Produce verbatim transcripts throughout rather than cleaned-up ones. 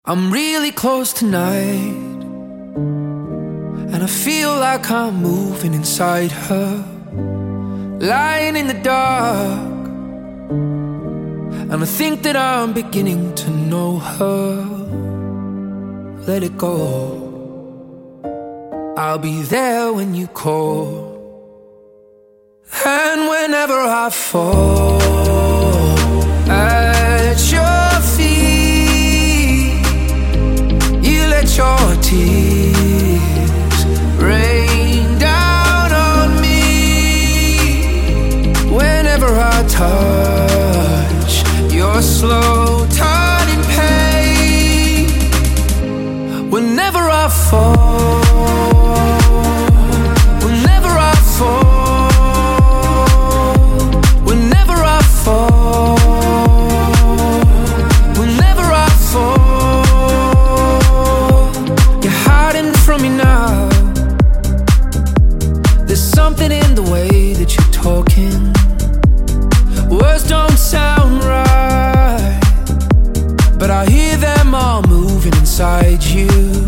I'm really close tonight, and I feel like I'm moving inside her, lying in the dark. And I think that I'm beginning to know her. Let it go, I'll be there when you call. And whenever I fall at your feet, you let your tears rain down on me. Whenever I touch your slow turning pain, whenever I fall, whenever I fall, something in the way that you're talking. Words don't sound right, but I hear them all moving inside you.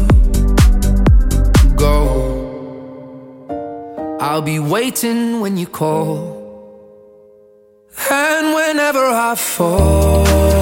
Go, I'll be waiting when you call. And whenever I fall